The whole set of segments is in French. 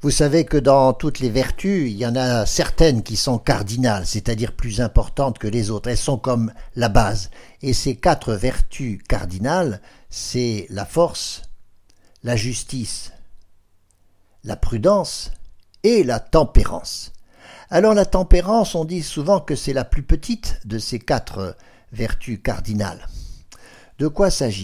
Vous savez que dans toutes les vertus, il y en a certaines qui sont cardinales, c'est-à-dire plus importantes que les autres. Elles sont comme la base. Et ces 4 vertus cardinales, c'est la force, la justice, la prudence et la tempérance. Alors la tempérance, on dit souvent que c'est la plus petite de ces 4 vertus cardinales. De quoi s'agit-il ?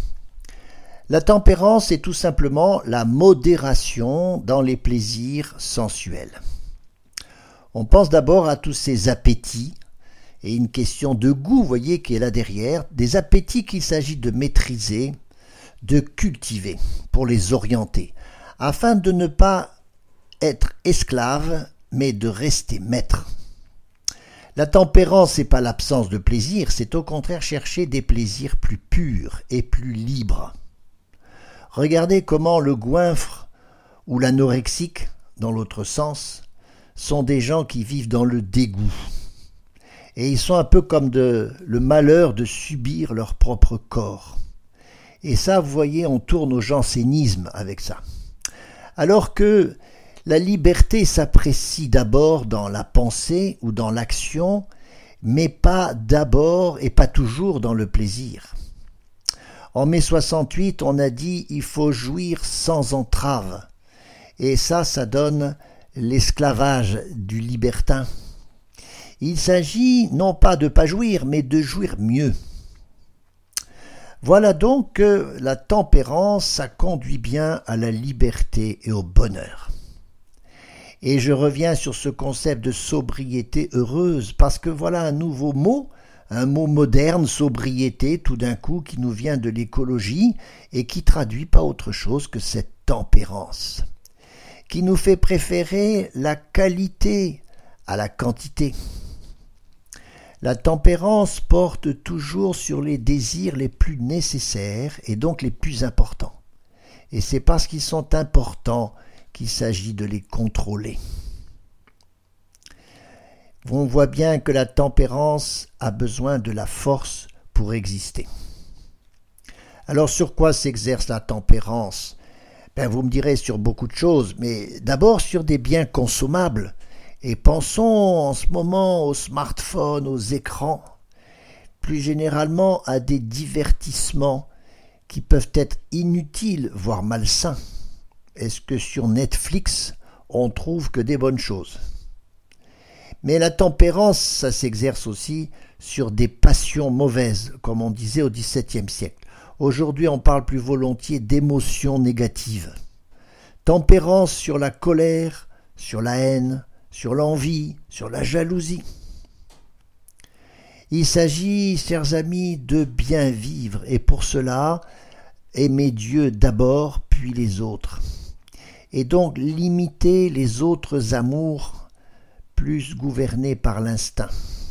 La tempérance est tout simplement la modération dans les plaisirs sensuels. On pense d'abord à tous ces appétits, et une question de goût, voyez, qui est là derrière, des appétits qu'il s'agit de maîtriser, de cultiver, pour les orienter, afin de ne pas être esclave, mais de rester maître. La tempérance n'est pas l'absence de plaisir, c'est au contraire chercher des plaisirs plus purs et plus libres. Regardez comment le goinfre ou l'anorexique, dans l'autre sens, sont des gens qui vivent dans le dégoût. Et ils sont un peu comme le malheur de subir leur propre corps. Et ça, vous voyez, on tourne au jansénisme avec ça. Alors que la liberté s'apprécie d'abord dans la pensée ou dans l'action, mais pas d'abord et pas toujours dans le plaisir. En mai 68, on a dit « il faut jouir sans entrave ». Et ça donne l'esclavage du libertin. Il s'agit non pas de pas jouir, mais de jouir mieux. Voilà donc que la tempérance, ça conduit bien à la liberté et au bonheur. Et je reviens sur ce concept de sobriété heureuse, parce que voilà un nouveau mot, un mot moderne, sobriété, tout d'un coup, qui nous vient de l'écologie et qui traduit pas autre chose que cette tempérance, qui nous fait préférer la qualité à la quantité. La tempérance porte toujours sur les désirs les plus nécessaires et donc les plus importants. Et c'est parce qu'ils sont importants qu'il s'agit de les contrôler. On voit bien que la tempérance a besoin de la force pour exister. Alors sur quoi s'exerce la tempérance ? Vous me direz sur beaucoup de choses, mais d'abord sur des biens consommables. Et pensons en ce moment aux smartphones, aux écrans, plus généralement à des divertissements qui peuvent être inutiles, voire malsains. Est-ce que sur Netflix, on trouve que des bonnes choses ? Mais la tempérance, ça s'exerce aussi sur des passions mauvaises, comme on disait au XVIIe siècle. Aujourd'hui, on parle plus volontiers d'émotions négatives. Tempérance sur la colère, sur la haine, sur l'envie, sur la jalousie. Il s'agit, chers amis, de bien vivre, et pour cela, aimer Dieu d'abord, puis les autres. Et donc limiter les autres amours plus gouvernés par l'instinct.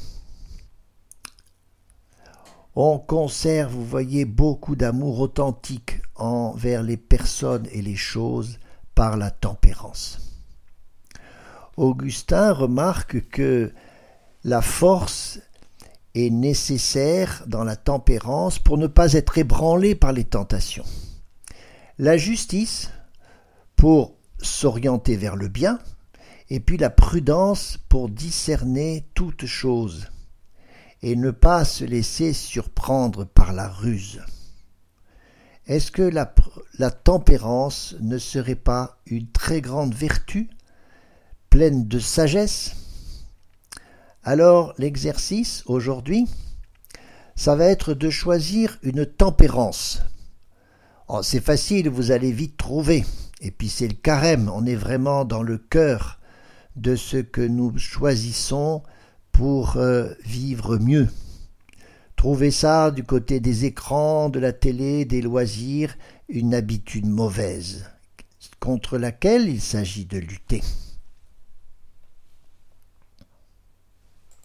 On conserve, vous voyez, beaucoup d'amour authentique envers les personnes et les choses par la tempérance. Augustin remarque que la force est nécessaire dans la tempérance pour ne pas être ébranlé par les tentations. La justice pour s'orienter vers le bien, et puis la prudence pour discerner toute chose et ne pas se laisser surprendre par la ruse. Est-ce que la tempérance ne serait pas une très grande vertu, pleine de sagesse ? Alors l'exercice aujourd'hui, ça va être de choisir une tempérance. C'est facile, vous allez vite trouver. Et puis c'est le carême, on est vraiment dans le cœur de ce que nous choisissons pour vivre mieux. Trouvez ça du côté des écrans, de la télé, des loisirs, une habitude mauvaise, contre laquelle il s'agit de lutter.